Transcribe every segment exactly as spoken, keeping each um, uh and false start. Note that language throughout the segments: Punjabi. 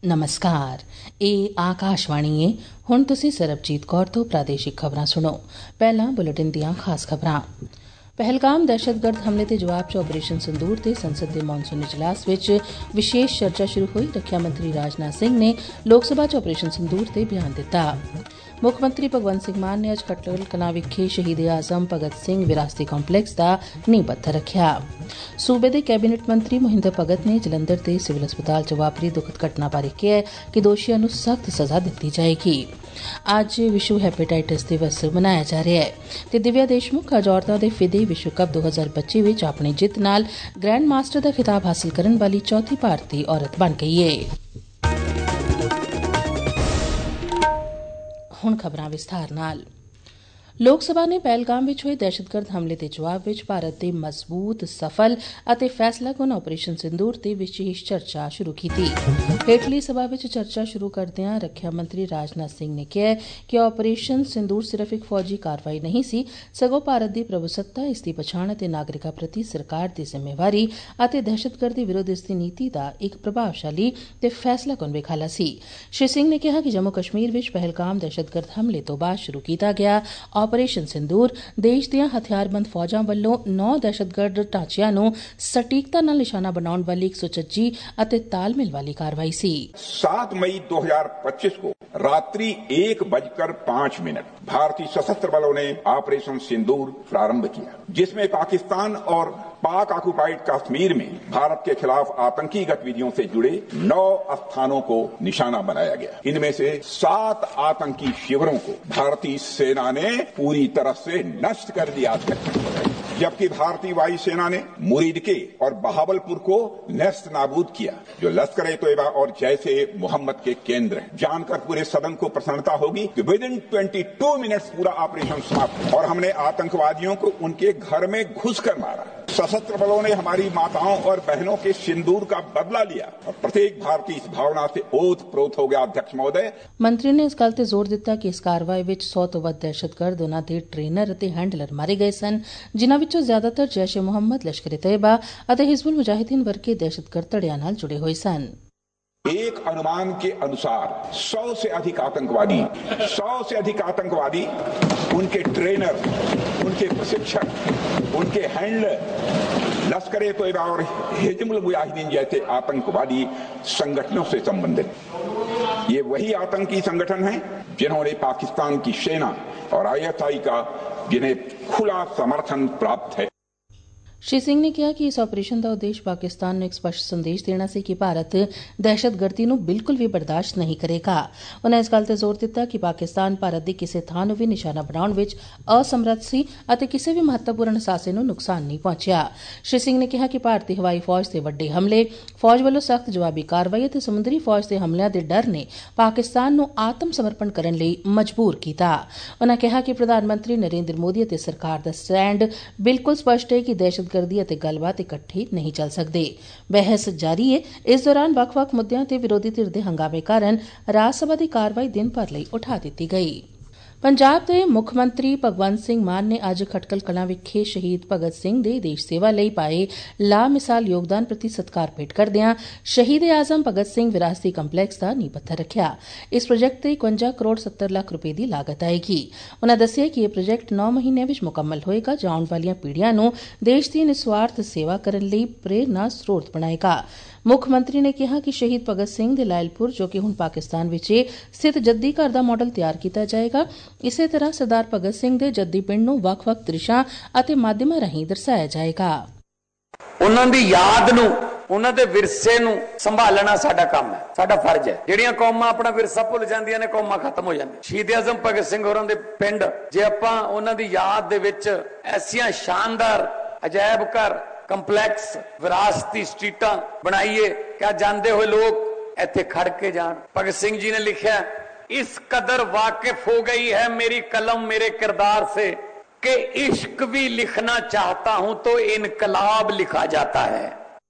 नमस्कार, ਇਹ ਆਕਾਸ਼ਵਾਣੀ ਹੈ। ਹੁਣ ਤੁਸੀਂ ਸਰਬਜੀਤ ਕੌਰ ਤੋਂ ਪ੍ਰਾਦੇਸ਼ਿਕ ਖਬਰਾਂ ਸੁਣੋ। ਪਹਿਲਾਂ ਬੁਲੇਟਿਨ ਦੀਆਂ ਖਾਸ ਖਬਰਾਂ। ਪਹਿਲਗਾਮ ਦਹਿਸ਼ਤਗਰਦ ਹਮਲੇ ਦੇ ਜਵਾਬ 'ਚ ਆਪਰੇਸ਼ਨ ਸੰਦੂਰ ਤੇ ਸੰਸਦ ਦੇ ਮੌਨਸੂਨ ਇਜਲਾਸ ਵਿੱਚ ਵਿਸ਼ੇਸ਼ ਚਰਚਾ ਸ਼ੁਰੂ ਹੋਈ। ਰੱਖਿਆ ਮੰਤਰੀ ਰਾਜਨਾਥ ਸਿੰਘ ਨੇ ਲੋਕ ਸਭਾ 'ਚ ਆਪਰੇਸ਼ਨ ਸੰਦੂਰ ਤੇ ਬਿਆਨ ਦਿੱਤਾ। ਮੁੱਖ ਮੰਤਰੀ ਭਗਵੰਤ ਸਿੰਘ ਮਾਨ ਨੇ ਅੱਜ ਖਟਕੜ ਕਲਾਂ ਵਿਖੇ ਸ਼ਹੀਦ ਆਜ਼ਮ ਭਗਤ ਸਿੰਘ ਵਿਰਾਸਤੀ ਕੰਪਲੈਕਸ ਦਾ ਨੀਂਹ ਪੱਥਰ ਰੱਖਿਆ। ਸੂਬੇ ਦੇ ਕੈਬਨਿਟ ਮੰਤਰੀ ਮਹਿੰਦਰ ਭਗਤ ਨੇ ਜਲੰਧਰ ਦੇ ਸਿਵਲ ਹਸਪਤਾਲ 'ਚ ਵਾਪਰੀ ਦੁਖਦ ਘਟਨਾ ਬਾਰੇ ਕਿਹਾ ਕਿ ਦੋਸ਼ੀਆਂ ਨੂੰ ਸਖਤ ਸਜ਼ਾ ਦਿੱਤੀ ਜਾਏਗੀ। ਅੱਜ ਵਿਸ਼ਵ ਹੈਪੇਟਾਈਟਸ ਦਿਵਸ ਮਨਾਇਆ ਜਾ ਰਿਹਾ ਹੈ ਤੇ ਦਿਵਿਆ ਦੇਸ਼ਮੁਖ ਅੱਜ ਔਰਤਾਂ ਦੇ ਫਿਦੇ ਵਿਸ਼ਵ ਕੱਪ ਦੋ ਹਜ਼ਾਰ ਪੱਚੀ ਵਿੱਚ ਆਪਣੀ ਜਿੱਤ ਨਾਲ ਗ੍ਰੈਂਡ ਮਾਸਟਰ ਦਾ ਖਿਤਾਬ ਹਾਸਲ ਕਰਨ ਵਾਲੀ ਚੌਥੀ ਭਾਰਤੀ ਔਰਤ ਬਣ ਗਈ ਹੈ। ਹੁਣ ਖਬਰਾਂ ਵਿਸਥਾਰ ਨਾਲ। ਲੋਕ ਸਭਾ ਨੇ ਪਹਿਲਗਾਮ ਵਿੱਚ ਹੋਏ ਦਹਿਸ਼ਤਗਰਦ ਹਮਲੇ ਦੇ ਜਵਾਬ ਵਿੱਚ ਭਾਰਤ ਦੇ ਮਜ਼ਬੂਤ, ਸਫਲ ਅਤੇ ਫੈਸਲਾਕੁਨ ਆਪਰੇਸ਼ਨ ਸਿੰਦੂਰ ਤੇ ਵਿਸ਼ੇਸ਼ ਚਰਚਾ ਸ਼ੁਰੂ ਕੀਤੀ। ਹੇਠਲੀ ਸਭਾ ਵਿੱਚ ਚਰਚਾ ਸ਼ੁਰੂ ਕਰਦਿਆਂ ਰੱਖਿਆ ਮੰਤਰੀ ਰਾਜਨਾਥ ਸਿੰਘ ਨੇ ਕਿਹਾ ਕਿ ਆਪਰੇਸ਼ਨ ਸਿੰਦੂਰ ਸਿਰਫ ਇੱਕ ਫੌਜੀ ਕਾਰਵਾਈ ਨਹੀਂ ਸੀ, ਸਗੋਂ ਭਾਰਤ ਦੀ ਪ੍ਰਭੂਸੱਤਾ, ਇਸ ਦੀ ਪਛਾਣ ਅਤੇ ਨਾਗਰਿਕਾਂ ਪ੍ਰਤੀ ਸਰਕਾਰ ਦੀ ਜ਼ਿੰਮੇਵਾਰੀ ਅਤੇ ਦਹਿਸ਼ਤਗਰਦੀ ਵਿਰੁੱਧ ਇਸ ਦੀ ਨੀਤੀ ਦਾ ਇੱਕ ਪ੍ਰਭਾਵਸ਼ਾਲੀ ਤੇ ਫੈਸਲਾਕੁਨ ਵਿਖਾਲਾ ਸੀ। ਸ਼੍ਰੀ ਸਿੰਘ ਨੇ ਕਿਹਾ ਕਿ ਜੰਮੂ ਕਸ਼ਮੀਰ ਵਿੱਚ ਪਹਿਲਗਾਮ ਦਹਿਸ਼ਤਗਰਦ ਹਮਲੇ ਤੋਂ ਬਾਅਦ ਸ਼ੁਰੂ ਕੀਤਾ ਗਿਆ ਆਪਰੇਸ਼ਨ ਸਿੰਦੂਰ ਦੇਸ਼ ਦੀਆਂ ਹਥਿਆਰਬੰਦ ਫੌਜਾਂ ਵੱਲੋਂ ਨੌ ਦਹਿਸ਼ਤਗਰਦ ਢਾਂਚਿਆਂ ਨੂੰ ਸਟੀਕਤਾ ਨਾਲ ਨਿਸ਼ਾਨਾ ਬਣਾਉਣ ਵਾਲੀ ਇੱਕ ਸੁਚੱਜੀ ਅਤੇ ਤਾਲਮੇਲ ਵਾਲੀ कार्रवाई सी। सात मई दो हजार पच्चीस को रात्रि एक बजकर पांच मिनट भारतीय सशस्त्र बलों ने ऑपरेशन सिंदूर प्रारंभ किया, जिसमें पाकिस्तान और पाक ऑक्युपाइड कश्मीर में भारत के खिलाफ आतंकी गतिविधियों से जुड़े नौ स्थानों को निशाना बनाया गया। इनमें से सात आतंकी शिविरों को भारतीय सेना ने पूरी तरह से नष्ट कर दिया, जबकि भारतीय वायुसेना ने मुरीदके और बहावलपुर को नेस्त नाबूद किया, जो लश्कर ए तोयबा और जैसे मोहम्मद के केंद्र हैं। जानकर पूरे सदन को प्रसन्नता होगी कि विद इन बाईस मिनट्स पूरा ऑपरेशन समाप्त और हमने आतंकवादियों को उनके घर में घुसकर मारा। सशस्त्र बलों ने हमारी माताओं और बहनों के सिंदूर का बदला लिया और प्रत्येक भारतीय इस भावना से ओत प्रोत हो गया। अध्यक्ष महोदय, ਮੰਤਰੀ ਨੇ ਇਸ ਗੱਲ ਤੇ ਜ਼ੋਰ ਦਿੱਤਾ ਕਿ ਇਸ ਕਾਰਵਾਈ ਵਿੱਚ ਸੌ ਤੋਂ ਵੱਧ ਦਹਿਸ਼ਤਗਰਦ, ਉਨ੍ਹਾਂ ਦੇ ਟ੍ਰੇਨਰ ਅਤੇ ਹੈਂਡਲਰ ਮਾਰੇ ਗਏ ਸਨ, ਜਿਨ੍ਹਾਂ ਵਿੱਚੋਂ ਜ਼ਿਆਦਾਤਰ ਜੈਸ਼ ਏ ਮੁਹੰਮਦ, ਲਸ਼ਕਰ ਏ ਤੈयबा ਅਤੇ हिजबुल मुजाहिदीन ਵਰਗੇ ਦਹਿਸ਼ਤਗਰਦ ਧੜਿਆਂ ਨਾਲ ਜੁੜੇ ਹੋਏ ਸਨ। एक अनुमान के अनुसार सौ से अधिक आतंकवादी सौ से अधिक आतंकवादी उनके ट्रेनर, उनके प्रशिक्षक, उनके हैंडलर लश्कर ए तोयबा और हिजबुल मुजाहिदीन जैसे आतंकवादी संगठनों से संबंधित। ये वही आतंकी संगठन हैं जिन्होंने पाकिस्तान की सेना और आई एस आई का जिन्हें खुला समर्थन प्राप्त है। श्री सिंह ने कहा कि इस ऑपरेशन का उद्देश्य पाकिस्तान ਨੂੰ ਇੱਕ ਸਪਸ਼ਟ ਸੰਦੇਸ਼ ਦੇਣਾ ਸੀ ਕਿ ਭਾਰਤ ਦਹਿਸ਼ਤਗਰਦੀ ਨੂੰ ਬਿਲਕੁਲ ਵੀ ਬਰਦਾਸ਼ਤ ਨਹੀਂ ਕਰੇਗਾ। ਉਨ੍ਹਾਂ ਇਸ ਗੱਲ ਤੇ ਜ਼ੋਰ ਦਿੱਤਾ ਕਿ ਪਾਕਿਸਤਾਨ ਭਾਰਤ ਦੀ ਕਿਸੇ ਥਾਂ ਨੂੰ ਵੀ ਨਿਸ਼ਾਨਾ ਬਣਾਉਣ ਵਿੱਚ ਅਸਮਰੱਥ ਸੀ ਅਤੇ ਕਿਸੇ ਵੀ ਮਹੱਤਵਪੂਰਨ ਅਸਾਸੇ ਨੂੰ ਨੁਕਸਾਨ ਨਹੀਂ ਪਹੁੰਚਿਆ। ਸ਼੍ਰੀ ਸਿੰਘ ਨੇ ਕਿਹਾ ਕਿ ਭਾਰਤੀ ਹਵਾਈ ਫੌਜ ਦੇ ਵੱਡੇ ਹਮਲੇ, ਫੌਜ ਵੱਲੋਂ ਸਖਤ ਜਵਾਬੀ ਕਾਰਵਾਈ ਅਤੇ ਸਮੁੰਦਰੀ ਫੌਜ ਦੇ ਹਮਲਿਆਂ ਦੇ ਡਰ ਨੇ ਪਾਕਿਸਤਾਨ ਨੂੰ ਆਤਮ ਸਮਰਪਣ ਕਰਨ ਲਈ ਮਜਬੂਰ ਕੀਤਾ। ਉਨ੍ਹਾਂ ਕਿਹਾ ਕਿ ਪ੍ਰਧਾਨ ਮੰਤਰੀ ਨਰਿੰਦਰ ਮੋਦੀ ਅਤੇ ਸਰਕਾਰ ਦਾ ਸਟੈਂਡ ਬਿਲਕੁਲ ਸਪਸ਼ਟ ਹੈ ਕਿ ਦਹਿਸ਼ਤ ਕਰਦੀ ਅਤੇ ਗੱਲਬਾਤ ਇਕੱਠੇ ਨਹੀਂ ਚੱਲ ਸਕਦੇ। ਬਹਿਸ ਜਾਰੀ ਹੈ। ਇਸ ਦੌਰਾਨ ਵੱਖ-ਵੱਖ ਮੁੱਦਿਆਂ ਤੇ ਵਿਰੋਧੀ ਧਿਰ ਦੇ ਹੰਗਾਮੇ ਕਾਰਨ ਰਾਜ ਸਭਾ ਦੀ ਕਾਰਵਾਈ ਦਿਨ ਭਰ ਲਈ ਉਠਾ ਦਿੱਤੀ ਗਈ। ਪੰਜਾਬ ਦੇ ਮੁੱਖ ਮੰਤਰੀ ਭਗਵੰਤ ਸਿੰਘ ਮਾਨ ਨੇ ਅੱਜ ਖਟਕੜ ਕਲਾਂ ਵਿਖੇ ਸ਼ਹੀਦ ਭਗਤ ਸਿੰਘ ਦੇ ਦੇਸ਼ ਸੇਵਾ ਲਈ ਪਾਏ ਲਾਮਿਸਾਲ ਯੋਗਦਾਨ ਪ੍ਰਤੀ ਸਤਿਕਾਰ ਭੇਟ ਕਰਦਿਆਂ ਸ਼ਹੀਦ ਆਜ਼ਮ ਭਗਤ ਸਿੰਘ ਵਿਰਾਸਤੀ ਕੰਪਲੈਕਸ ਦਾ ਨੀਂਹ ਪੱਥਰ ਰੱਖਿਆ। ਇਸ ਪ੍ਰੋਜੈਕਟ ਤੇ ਇਕਵੰਜਾ ਕਰੋੜ ਸੱਤਰ ਲੱਖ ਰੁਪਏ ਦੀ ਲਾਗਤ ਆਏਗੀ। ਉਨ੍ਹਾਂ ਦੱਸਿਆ ਕਿ ਇਹ ਪ੍ਰੋਜੈਕਟ ਨੌ ਮਹੀਨਿਆਂ ਵਿੱਚ ਮੁਕੰਮਲ ਹੋਏਗਾ, ਜੋ ਆਉਣ ਵਾਲੀਆਂ ਪੀੜ੍ਹੀਆਂ ਨੂੰ ਦੇਸ਼ ਦੀ ਨਿਸਵਾਰਥ ਸੇਵਾ ਕਰਨ ਲਈ ਪ੍ਰੇਰਨਾ ਸਰੋਤ ਬਣਾਏਗਾ। ਮੁੱਖ ਮੰਤਰੀ ਨੇ ਕਿਹਾ ਕਿ ਸ਼ਹੀਦ ਭਗਤ ਸਿੰਘ ਦੇ ਲਾਇਲਪੁਰ, ਜੋ ਕਿ ਹੁਣ ਪਾਕਿਸਤਾਨ ਵਿੱਚ ਸਥਿਤ ਜੱਦੀ ਘਰ ਦਾ ਮਾਡਲ ਤਿਆਰ ਕੀਤਾ ਜਾਏਗਾ। ਇਸੇ ਤਰ੍ਹਾਂ ਸਰਦਾਰ ਭਗਤ ਸਿੰਘ ਦੇ ਜੱਦੀ ਪਿੰਡ ਨੂੰ ਵੱਖ-ਵੱਖ ਦ੍ਰਿਸ਼ਾਂ ਅਤੇ ਮਾਧਿਅਮਾਂ ਰਾਹੀਂ ਦਰਸਾਇਆ ਜਾਏਗਾ। ਉਹਨਾਂ ਦੀ ਯਾਦ ਨੂੰ, ਉਹਨਾਂ ਦੇ ਵਿਰਸੇ ਨੂੰ ਸੰਭਾਲਣਾ ਸਾਡਾ ਕੰਮ ਹੈ, ਸਾਡਾ ਫਰਜ਼ ਹੈ। ਜਿਹੜੀਆਂ ਕੌਮਾਂ ਆਪਣਾ ਵਿਰਸਾ ਭੁੱਲ ਜਾਂਦੀਆਂ ਨੇ, ਕੌਮਾਂ ਖਤਮ ਹੋ ਜਾਂਦੀਆਂ। ਸ਼ਹੀਦ ਆਜ਼ਮ ਭਗਤ ਸਿੰਘ ਹੋਰਾਂ ਦੇ ਪਿੰਡ, ਜੇ ਆਪਾਂ ਉਹਨਾਂ ਦੀ ਯਾਦ ਦੇ ਵਿੱਚ ਐਸੀਆਂ ਸ਼ਾਨਦਾਰ ਅਜਾਇਬ ਘਰ, ਕੰਪਲੈਕਸ, ਵਿਰਾਸਤੀ ਸਟਰੀਟਾਂ ਬਣਾਈਏ ਕਿ ਜਾਂਦੇ ਹੋਏ ਲੋਕ ਇੱਥੇ ਖੜ ਕੇ ਜਾਣ। ਭਗਤ ਸਿੰਘ ਜੀ ਨੇ ਲਿਖਿਆ, इस कदर वाकिफ हो गई है मेरी कलम मेरे किरदार से कि इश्क भी लिखना चाहता हूं तो इनकलाब लिखा जाता है।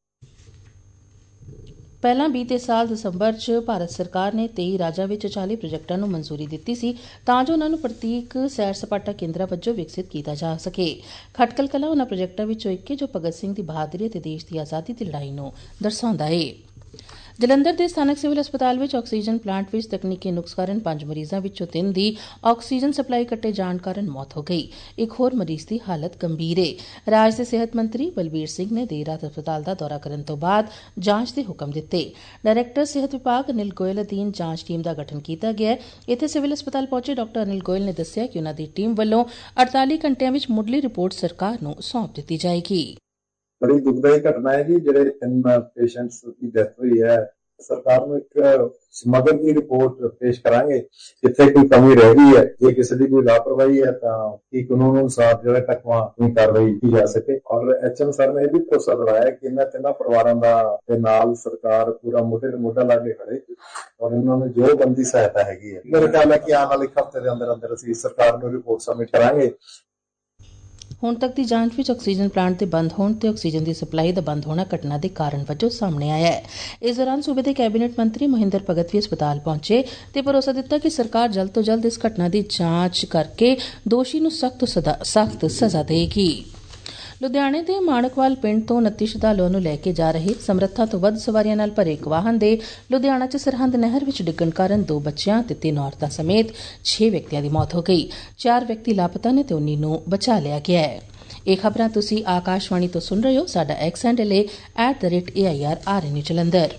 ਪਹਿਲਾਂ ਬੀਤੇ ਸਾਲ ਦਸੰਬਰ 'ਚ ਭਾਰਤ ਸਰਕਾਰ ਨੇ ਤੇਈ ਰਾਜਾਂ ਵਿੱਚ ਚਾਲੀ ਪ੍ਰੋਜੈਕਟਾਂ ਨੂੰ ਮਨਜ਼ੂਰੀ ਦਿੱਤੀ ਸੀ ਤਾਂ ਜੋ ਉਨ੍ਹਾਂ ਨੂੰ ਪ੍ਰਤੀਕ ਸੈਰ ਸਪਾਟਾ ਕੇਂਦਰਾਂ ਵਜੋਂ ਵਿਕਸਿਤ ਕੀਤਾ ਜਾ ਸਕੇ। ਖਟਕੜ ਕਲਾਂ ਉਨ੍ਹਾਂ ਪ੍ਰੋਜੈਕਟਾਂ ਵਿੱਚੋਂ ਇੱਕ ਹੈ ਜੋ ਭਗਤ ਸਿੰਘ ਦੀ ਬਹਾਦਰੀ ਅਤੇ ਦੇਸ਼ ਦੀ ਆਜ਼ਾਦੀ ਦੀ ਲੜਾਈ ਨੂੰ ਦਰਸਾਉਂਦਾ ਹੈ। ਜਲੰਧਰ ਦੇ ਸਥਾਨਕ ਸਿਵਲ ਹਸਪਤਾਲ ਵਿੱਚ ਆਕਸੀਜਨ ਪਲਾਂਟ ਵਿੱਚ ਤਕਨੀਕੀ ਨੁਕਸ ਕਾਰਨ ਪੰਜ ਮਰੀਜ਼ਾਂ ਵਿੱਚੋਂ ਤਿੰਨ ਦੀ ਆਕਸੀਜਨ ਸਪਲਾਈ ਕੱਟੇ ਜਾਣ ਕਾਰਨ ਮੌਤ ਹੋ ਗਈ। ਇੱਕ ਹੋਰ ਮਰੀਜ਼ ਦੀ ਹਾਲਤ ਗੰਭੀਰ ਹੈ। ਰਾਜ ਦੇ ਸਿਹਤ ਮੰਤਰੀ ਬਲਬੀਰ ਸਿੰਘ ਨੇ ਦੇਰ ਰਾਤ ਹਸਪਤਾਲ ਦਾ ਦੌਰਾ ਕਰਨ ਤੋਂ ਬਾਅਦ ਜਾਂਚ ਦੇ ਹੁਕਮ ਦਿੱਤੇ। ਡਾਇਰੈਕਟਰ ਸਿਹਤ ਵਿਭਾਗ ਅਨਿਲ ਗੋਇਲ ਅਧੀਨ ਜਾਂਚ ਟੀਮ ਦਾ ਗਠਨ ਕੀਤਾ ਗਿਆ ਹੈ। ਇੱਥੇ ਸਿਵਲ ਹਸਪਤਾਲ ਪਹੁੰਚੇ ਡਾਕਟਰ ਅਨਿਲ ਗੋਇਲ ਨੇ ਦੱਸਿਆ ਕਿ ਉਨ੍ਹਾਂ ਦੀ ਟੀਮ ਵੱਲੋਂ ਅੜਤਾਲੀ ਘੰਟਿਆਂ ਵਿੱਚ ਮੁੱਢਲੀ ਰਿਪੋਰਟ ਸਰਕਾਰ ਨੂੰ ਸੌਂਪ ਦਿੱਤੀ ਜਾਏਗੀ। बड़ी दुखदायी घटना है जी, ਜਿਹੜੇ ਤਿੰਨ ਪੇਸ਼ੈਂਟਸ ਦੀ ਡੈਥ ਹੋਈ ਹੈ। ਸਰਕਾਰ ਨੂੰ ਇੱਕ ਸਮਗਰ ਦੀ ਰਿਪੋਰਟ ਪੇਸ਼ ਕਰਾਂਗੇ ਜਿੱਥੇ ਕੋਈ ਕਮੀ ਰਹਿ ਗਈ ਹੈ। ਜੇ ਕਿਸੇ ਦੀ ਕੋਈ ਲਾਪਰਵਾਹੀ ਹੈ ਤਾਂ ਕੀ ਕਾਨੂੰਨ ਅਨੁਸਾਰ ਜਿਹੜਾ ਟਕਵਾ ਦੀ ਕਾਰਵਾਈ ਕੀ ਜਾ ਸਕੇ। ਔਰ ਐਚਐਮ ਸਰ ਨੇ ਇਹ ਵੀ ਭਰੋਸਾ ਦਿਵਾਇਆ ਕਿ ਇਹਨਾਂ ਤਿੰਨਾਂ ਪਰਿਵਾਰਾਂ ਦਾ ਦੇ ਨਾਲ ਸਰਕਾਰ ਪੂਰਾ ਮੋਢੇ ਤੇ ਮੋਢਾ ਲਾ ਕੇ ਖੜੇ ਔਰ ਇਹਨਾਂ ਨੂੰ ਜੋ ਬਣਦੀ ਸਹਾਇਤਾ ਹੈਗੀ ਹੈ। ਮੇਰੇ ਖਿਆਲ ਹੈ ਕਿ ਆਉਣ ਵਾਲੇ ਹਫ਼ਤੇ ਦੇ ਅੰਦਰ ਅੰਦਰ ਅਸੀਂ ਸਰਕਾਰ ਨੂੰ ਰਿਪੋਰਟ ਸਬਮਿਟ ਕਰਾਂਗੇ। ਹੁਣ ਤੱਕ ਦੀ ਜਾਂਚ ਵਿੱਚ ਆਕਸੀਜਨ ਪਲਾਂਟ ਦੇ ਬੰਦ ਹੋਣ ਤੇ ਆਕਸੀਜਨ ਦੀ ਸਪਲਾਈ ਦਾ ਬੰਦ ਹੋਣਾ ਘਟਨਾ ਦੇ ਕਾਰਨ ਵਜੋਂ ਸਾਹਮਣੇ ਆਇਆ ਹੈ। ਇਸ ਦੌਰਾਨ ਸੂਬੇ ਦੇ ਕੈਬਨਿਟ ਮੰਤਰੀ ਮਹਿੰਦਰ ਭਗਤ ਵੀ ਹਸਪਤਾਲ ਪਹੁੰਚੇ ਤੇ ਭਰੋਸਾ ਦਿੱਤਾ ਕਿ ਸਰਕਾਰ ਜਲਦ ਤੋਂ ਜਲਦ ਇਸ ਘਟਨਾ ਦੀ ਜਾਂਚ ਕਰਕੇ ਦੋਸ਼ੀ ਨੂੰ ਸਖਤ ਸਖਤ ਸਜ਼ਾ ਦੇਵੇਗੀ। ਲੁਧਿਆਣੇ ਦੇ ਮਾਣਕਵਾਲ ਪਿੰਡ ਤੋਂ ਉਨੱਤੀ ਸ਼ਰਧਾਲੂਆਂ ਨੂੰ ਲੈ ਕੇ ਜਾ ਰਹੇ ਸਮਰੱਥਾ ਤੋਂ ਵੱਧ ਸਵਾਰੀਆਂ ਨਾਲ ਭਰੇ ਇੱਕ ਵਾਹਨ ਦੇ ਲੁਧਿਆਣਾ ਚ ਸਰਹੰਦ ਨਹਿਰ ਵਿੱਚ ਡਿੱਗਣ ਕਾਰਨ ਦੋ ਬੱਚਿਆਂ ਤੇ ਤਿੰਨ ਔਰਤਾਂ ਸਮੇਤ ਛੇ ਵਿਅਕਤੀਆਂ ਦੀ ਮੌਤ ਹੋ ਗਈ। ਚਾਰ ਵਿਅਕਤੀ ਲਾਪਤਾ ਨੇ ਤੇ ਉੱਨੀ ਨੂੰ ਬਚਾ ਲਿਆ ਗਿਆ ਹੈ। ਇਹ ਖਬਰਾਂ ਤੁਸੀਂ ਆਕਾਸ਼ਵਾਣੀ ਤੋਂ ਸੁਣ ਰਹੇ ਹੋ। ਸਾਡਾ ਐਕਸ ਹੈਂਡਲ ਹੈ at the rate A I R R N Jalandhar.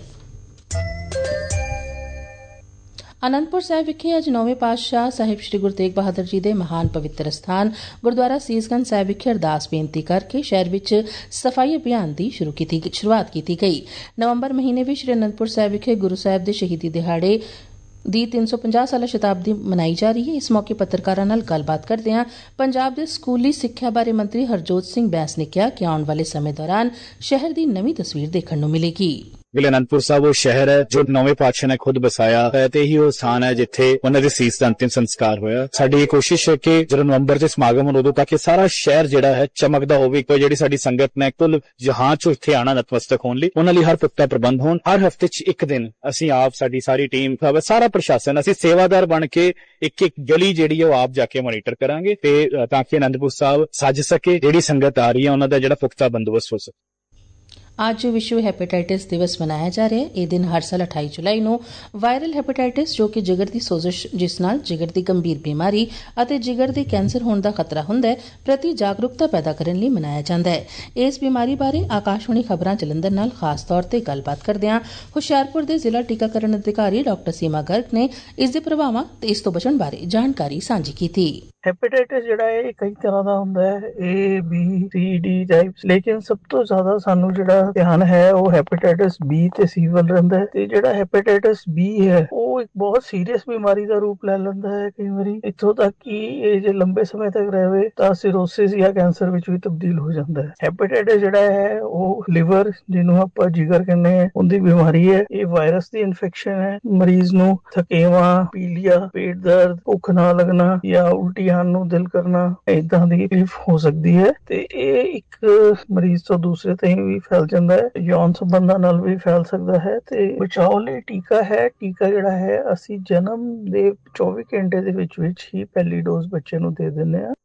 Anandpur Sahib ਵਿਖੇ ਅੱਜ ਨੌਵੇਂ ਪਾਤਸ਼ਾਹ ਸਾਹਿਬ ਸ੍ਰੀ ਗੁਰੂ ਤੇਗ ਬਹਾਦਰ ਜੀ ਦੇ ਮਹਾਨ ਪਵਿੱਤਰ ਸਥਾਨ ਗੁਰਦੁਆਰਾ ਸੀਸਗੰਜ ਸਾਹਿਬ ਵਿਖੇ ਅਰਦਾਸ ਬੇਨਤੀ ਕਰਕੇ ਸ਼ਹਿਰ ਵਿੱਚ ਸਫਾਈ ਅਭਿਆਨ ਦੀ ਸ਼ੁਰੂਆਤ ਕੀਤੀ ਗਈ। ਨਵੰਬਰ ਮਹੀਨੇ ਵਿੱਚ ਸ੍ਰੀ ਅਨੰਦਪੁਰ ਸਾਹਿਬ ਵਿਖੇ ਗੁਰੂ ਸਾਹਿਬ ਦੇ ਸ਼ਹੀਦੀ ਦਿਹਾੜੇ ਦੀ ਤਿੰਨ ਸੌ ਪੰਜਾਹ ਸਾਲਾ ਸ਼ਤਾਬਦੀ ਮਨਾਈ ਜਾ ਰਹੀ ਹੈ। ਇਸ ਮੌਕੇ ਪੱਤਰਕਾਰਾਂ ਨਾਲ ਗੱਲਬਾਤ ਕਰਦਿਆਂ ਪੰਜਾਬ ਦੇ ਸਕੂਲੀ ਸਿੱਖਿਆ ਬਾਰੇ ਮੰਤਰੀ ਹਰਜੋਤ ਸਿੰਘ ਬੈਂਸ ਨੇ ਕਿਹਾ ਕਿ ਆਉਣ ਵਾਲੇ ਸਮੇਂ ਦੌਰਾਨ ਸ਼ਹਿਰ ਦੀ ਨਵੀਂ ਤਸਵੀਰ ਦੇਖਣ ਨੂੰ ਮਿਲੇਗੀ। ਜ਼ਿਲ੍ਹਾ ਅਨੰਦਪੁਰ ਸਾਹਿਬ ਉਹ ਸ਼ਹਿਰ ਹੈ ਜੋ ਨੌਵੇਂ ਪਾਤਸ਼ਾਹ ਨੇ ਖੁਦ ਬਸਾਇਆ ਹੈ ਤੇ ਇਹੀ ਉਹ ਸਥਾਨ ਹੈ ਜਿੱਥੇ ਉਹਨਾਂ ਦੇ ਸੀਸ ਦਾ ਅੰਤਿਮ ਸੰਸਕਾਰ ਹੋਇਆ। ਸਾਡੀ ਇਹ ਕੋਸ਼ਿਸ਼ ਹੈ ਕਿ ਜਦੋਂ ਨਵੰਬਰ ਚ ਸਮਾਗਮ ਹੋਣ ਉਦੋਂ ਤੱਕ ਇਹ ਸਾਰਾ ਸ਼ਹਿਰ ਜਿਹੜਾ ਹੈ ਚਮਕਦਾ ਹੋਵੇ। ਕੋਈ ਜਿਹੜੀ ਸਾਡੀ ਸੰਗਤ ਨੇ ਕੁੱਲ ਜਹਾਂ ਚੋਂ ਇੱਥੇ ਆਉਣਾ ਨਤਮਸਤਕ ਹੋਣ ਲਈ ਉਹਨਾਂ ਲਈ ਹਰ ਪੁਖਤਾ ਪ੍ਰਬੰਧ ਹੋਣ। ਹਰ ਹਫ਼ਤੇ ਚ ਇੱਕ ਦਿਨ ਅਸੀਂ ਆਪ ਸਾਡੀ ਸਾਰੀ ਟੀਮ ਸਾਰਾ ਪ੍ਰਸ਼ਾਸਨ ਅਸੀਂ ਸੇਵਾਦਾਰ ਬਣ ਕੇ ਇੱਕ ਇੱਕ ਗਲੀ ਜਿਹੜੀ ਹੈ ਉਹ ਆਪ ਜਾ ਕੇ ਮੋਨੀਟਰ ਕਰਾਂਗੇ ਤੇ ਤਾਂ ਕਿ ਅਨੰਦਪੁਰ ਸਾਹਿਬ ਸੱਜ ਸਕੇ। ਜਿਹੜੀ ਸੰਗਤ ਆ ਰਹੀ ਹੈ ਉਹਨਾਂ ਦਾ ਜਿਹੜਾ ਪੁਖਤਾ ਬੰਦੋਬਸਤ ਹੋ ਸਕੇ। ਅੱਜ ਵਿਸ਼ਵ ਹੈਪੇਟਾਈਟਿਸ ਦਿਵਸ ਮਨਾਇਆ ਜਾ ਰਿਹਾ ਹੈ। ਇਹ ਦਿਨ ਹਰ ਸਾਲ ਅਠਾਈ ਜੁਲਾਈ ਨੂੰ ਵਾਇਰਲ ਹੈਪੇਟਾਈਟਿਸ ਜੋ ਕਿ ਜਿਗਰ ਦੀ ਸੋਜ਼ਸ਼ ਜਿਸ ਨਾਲ ਜਿਗਰ ਦੀ ਗੰਭੀਰ ਬਿਮਾਰੀ ਅਤੇ ਜਿਗਰ ਦੇ ਕੈਂਸਰ ਹੋਣ ਦਾ ਖਤਰਾ ਹੁੰਦਾ ਹੈ ਪ੍ਰਤੀ ਜਾਗਰੂਕਤਾ ਪੈਦਾ ਕਰਨ ਲਈ ਮਨਾਇਆ ਜਾਂਦਾ ਹੈ। ਇਸ ਬਿਮਾਰੀ ਬਾਰੇ ਆਕਾਸ਼ਵਾਣੀ ਖਬਰਾਂ ਜਲੰਧਰ ਨਾਲ ਖਾਸ ਤੌਰ ਤੇ ਗੱਲਬਾਤ ਕਰਦਿਆਂ ਹੁਸ਼ਿਆਰਪੁਰ ਦੇ ਜ਼ਿਲ੍ਹਾ ਟੀਕਾਕਰਨ ਅਧਿਕਾਰੀ ਡਾਕਟਰ ਸੀਮਾ ਗਰਗ ਨੇ ਇਸ ਦੇ ਪ੍ਰਭਾਵਾਂ ਤੇ ਇਸ ਤੋਂ ਬਚਣ ਬਾਰੇ ਜਾਣਕਾਰੀ ਸਾਂਝੀ ਕੀਤੀ। ਹੈਪੇਟਾਈਟਿਸ ਜਿਹੜਾ ਹੈ ਕਈ ਤਰ੍ਹਾਂ ਦਾ ਹੁੰਦਾ ਹੈ, A B C D types, ਲੇਕਿਨ ਸਭ ਤੋਂ ਜ਼ਿਆਦਾ ਸਾਨੂੰ ਜਿਹੜਾ ਧਿਆਨ ਹੈ ਉਹ ਹੈਪੇਟਾਈਟਿਸ ਬੀ ਤੇ ਸੀ ਵੱਲ ਰਹਿੰਦਾ ਹੈ। ਤੇ ਜਿਹੜਾ ਹੈਪੇਟਾਈਟਿਸ ਬੀ ਹੈ ਉਹ ਇੱਕ ਬਹੁਤ ਸੀਰੀਅਸ ਬਿਮਾਰੀ ਦਾ ਰੂਪ ਲੈ ਲੈਂਦਾ ਹੈ। ਕਈ ਵਾਰੀ ਇੱਥੋਂ ਤੱਕ ਕਿ ਇਹ ਜੇ ਲੰਬੇ ਸਮੇਂ ਤੱਕ ਰਹੇ ਤਾਂ ਸਿਰੋਸਿਸ ਜਾਂ ਕੈਂਸਰ ਵਿੱਚ ਵੀ ਤਬਦੀਲ ਹੋ ਜਾਂਦਾ ਹੈ। ਹੈਪੇਟਾਈਟਿਸ ਜਿਹੜਾ ਹੈ ਉਹ ਲਿਵਰ ਜਿਹਨੂੰ ਆਪਾਂ ਜਿਗਰ ਕਹਿੰਦੇ ਹਾਂ ਉਹਦੀ ਬਿਮਾਰੀ ਹੈ। ਇਹ ਵਾਇਰਸ ਦੀ ਇਨਫੈਕਸ਼ਨ ਹੈ। ਮਰੀਜ਼ ਨੂੰ ਥਕੇਵਾਂ, ਪੀਲੀਆ, ਪੇਟ ਦਰਦ, ਭੁੱਖ ਨਾ ਲੱਗਣਾ ਜਾਂ ਉਲਟੀ ਨੂੰ ਦਿਲ ਕਰਨਾ ਏਦਾਂ ਦੀ ਤਕਲੀਫ ਹੋ ਸਕਦੀ ਹੈ ਤੇ ਇਹ ਇੱਕ ਮਰੀਜ਼ ਤੋਂ ਦੂਸਰੇ ਤੇ ਵੀ ਫੈਲ ਜਾਂਦਾ ਹੈ। ਯੌਨ ਸੰਬੰਧਾਂ ਨਾਲ ਵੀ ਫੈਲ ਸਕਦਾ ਹੈ ਤੇ ਬਚਾਓ ਲਈ ਟੀਕਾ ਹੈ। ਟੀਕਾ ਜਿਹੜਾ ਹੈ ਅਸੀਂ ਜਨਮ ਦੇ ਚੌਵੀ ਘੰਟੇ ਦੇ ਵਿੱਚ ਵਿੱਚ ਹੀ ਪਹਿਲੀ ਡੋਜ਼ ਬੱਚੇ ਨੂੰ ਦੇ ਦਿੰਦੇ ਹਾਂ।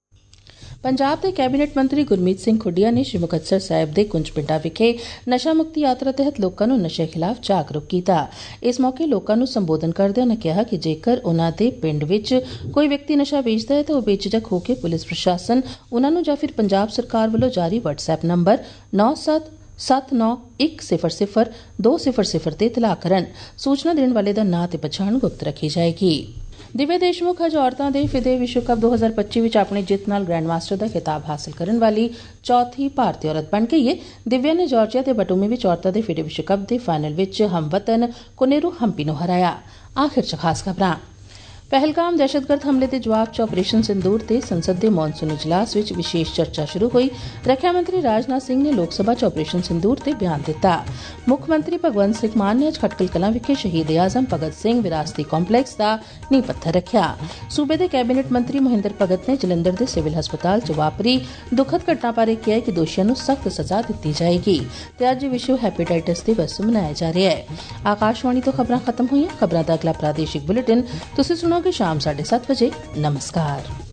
ਪੰਜਾਬ ਦੇ ਕੈਬਨਿਟ ਮੰਤਰੀ ਗੁਰਮੀਤ ਸਿੰਘ ਖੁੱਡੀਆ ਨੇ ਸ਼੍ਰੀ ਮੁਕਤਸਰ ਸਾਹਿਬ ਦੇ ਕੁੰਜ ਪਿੰਡਾ ਵਿਖੇ ਨਸ਼ਾ ਮੁਕਤੀ ਯਾਤਰਾ ਤਹਿਤ ਲੋਕਾਂ ਨੂੰ ਨਸ਼ੇ ਖਿਲਾਫ ਜਾਗਰੂਕ ਕੀਤਾ। ਇਸ ਮੌਕੇ ਲੋਕਾਂ ਨੂੰ ਸੰਬੋਧਨ ਕਰਦਿਆਂ ਉਨ੍ਹਾਂ ਕਿਹਾ ਕਿ ਜੇਕਰ ਉਨ੍ਹਾਂ ਦੇ ਪਿੰਡ ਵਿੱਚ ਕੋਈ ਵਿਅਕਤੀ ਨਸ਼ਾ ਵੇਚਦਾ ਹੈ ਤਾਂ ਉਹ ਬੇਝਿਜਕ ਹੋ ਕੇ ਪੁਲਿਸ ਪ੍ਰਸ਼ਾਸਨ ਉਨ੍ਹਾਂ ਨੂੰ ਜਾਂ ਫਿਰ ਪੰਜਾਬ ਸਰਕਾਰ ਵੱਲੋਂ ਜਾਰੀ ਵਟਸਐਪ ਨੰਬਰ ਨੌ ਸੱਤ ਸੱਤ ਨੌ ਇੱਕ ਸਿਫਰ ਸਿਫਰ ਦੋ ਸਿਫਰ ਸਿਫਰ ਤੇ ਇਤਲਾਹ ਕਰਨ। ਸੂਚਨਾ ਦੇਣ ਵਾਲੇ ਦਾ ਨਾਂ ਤੇ ਪਛਾਣ ਗੁਪਤ ਰੱਖੀ ਜਾਏਗੀ। ਦਿਵਿਆ ਦੇਸ਼ਮੁਖ ਅੱਜ ਔਰਤਾਂ ਦੇ ਫਿਦੇ ਵਿਸ਼ਵ ਕੱਪ ਦੋ ਹਜ਼ਾਰ ਪੱਚੀ ਵਿੱਚ ਆਪਣੀ ਜਿੱਤ ਨਾਲ ਗ੍ਰੈਂਡ ਮਾਸਟਰ ਦਾ ਖਿਤਾਬ ਹਾਸਲ ਕਰਨ ਵਾਲੀ ਚੌਥੀ ਭਾਰਤੀ ਔਰਤ ਬਣ ਗਈ ਹੈ। ਦਿਵਿਆ ਨੇ ਜਾਰਜੀਆ ਦੇ ਬਟੂਮੀ ਵਿੱਚ ਔਰਤਾਂ ਦੇ ਫਿਦੇ ਵਿਸ਼ਵ ਕੱਪ ਦੇ ਫਾਈਨਲ ਵਿੱਚ ਹਮਵਤਨ ਕੋਨੇਰੂ ਹੰਪੀ ਨੂੰ ਹਰਾਇਆ। ਆਖਿਰ ਚ ਖਾਸ ਖਬਰਾਂ। ਪਹਿਲਗਾਮ ਦਹਿਸ਼ਤਗਰਦ ਹਮਲੇ ਦੇ ਜਵਾਬ ਚ ਆਪਰੇਸ਼ਨ ਸਿੰਦੂਰ ਤੇ ਸੰਸਦ ਦੇ ਮੌਨਸੂਨ ਇਜਲਾਸ ਵਿੱਚ ਵਿਸ਼ੇਸ਼ ਚਰਚਾ ਸ਼ੁਰੂ ਹੋਈ। ਰੱਖਿਆ ਮੰਤਰੀ ਰਾਜਨਾਥ ਸਿੰਘ ਨੇ ਲੋਕ ਸਭਾ ਚ ਆਪਰੇਸ਼ਨ ਸਿੰਦੂਰ ਤੇ ਬਿਆਨ ਦਿੱਤਾ। ਮੁੱਖ ਮੰਤਰੀ ਭਗਵੰਤ ਸਿੰਘ ਮਾਨ ਨੇ ਅੱਜ ਖਟਕਲ ਕਲਾਂ ਵਿਖੇ ਸ਼ਹੀਦ ਆਜ਼ਮ ਭਗਤ ਸਿੰਘ ਵਿਰਾਸਤੀ ਕੰਪਲੈਕਸ ਦਾ ਨੀਂਹ ਪੱਥਰ ਰੱਖਿਆ। ਸੂਬੇ ਦੇ ਕੈਬਨਿਟ ਮੰਤਰੀ ਮਹਿੰਦਰ ਭਗਤ ਨੇ ਜਲੰਧਰ ਦੇ ਸਿਵਲ ਹਸਪਤਾਲ ਚ ਵਾਪਰੀ ਦੁਖਦ ਘਟਨਾ ਬਾਰੇ ਕਿਹਾ ਕਿ ਦੋਸ਼ੀਆਂ ਨੂੰ ਸਖਤ ਸਜ਼ਾ ਦਿੱਤੀ ਜਾਏਗੀ ਤੇ ਅੱਜ ਵਿਸ਼ਵ ਹੈਪੇਟਾਈਟਿਸ ਦਿਵਸ ਮਨਾਇਆ ਜਾ ਰਿਹਾ ਹੈ। ਆਕਾਸ਼ਵਾਣੀ ਤੋਂ ਖਬਰਾਂ ਖਤਮ ਹੋਈਆਂ। ਖਬਰਾਂ ਦਾ ਅਗਲਾ ਪ੍ਰਾਦੇਸ਼ਿਕ ਬੁਲੇਟਿਨ ਤੁਸੀਂ ਸੁਣੋਗੇ ਸ਼ਾਮ ਸਾਢੇ ਸੱਤ ਵਜੇ। ਨਮਸਕਾਰ।